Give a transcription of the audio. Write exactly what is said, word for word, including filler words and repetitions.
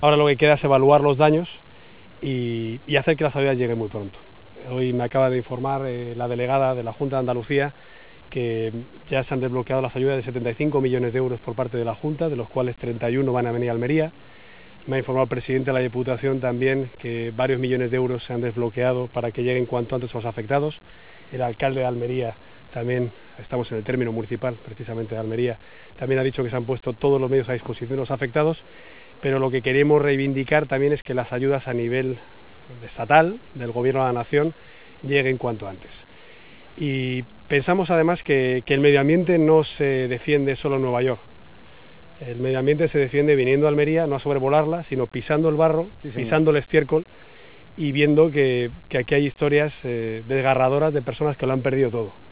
Ahora lo que queda es evaluar los daños y, y hacer que las ayudas lleguen muy pronto. Hoy me acaba de informar eh, la delegada de la Junta de Andalucía que ya se han desbloqueado las ayudas de setenta y cinco millones de euros por parte de la Junta, de los cuales treinta y uno van a venir a Almería. Me ha informado el presidente de la Diputación también que varios millones de euros se han desbloqueado para que lleguen cuanto antes a los afectados. El alcalde de Almería también, estamos en el término municipal precisamente de Almería, también ha dicho que se han puesto todos los medios a disposición de los afectados, pero lo que queremos reivindicar también es que las ayudas a nivel estatal, del Gobierno de la Nación, lleguen cuanto antes. Y pensamos además que, que el medio ambiente no se defiende solo en Nueva York. El medio ambiente se defiende viniendo a Almería, no a sobrevolarla, sino pisando el barro, sí, pisando el estiércol y viendo que, que aquí hay historias eh, desgarradoras de personas que lo han perdido todo.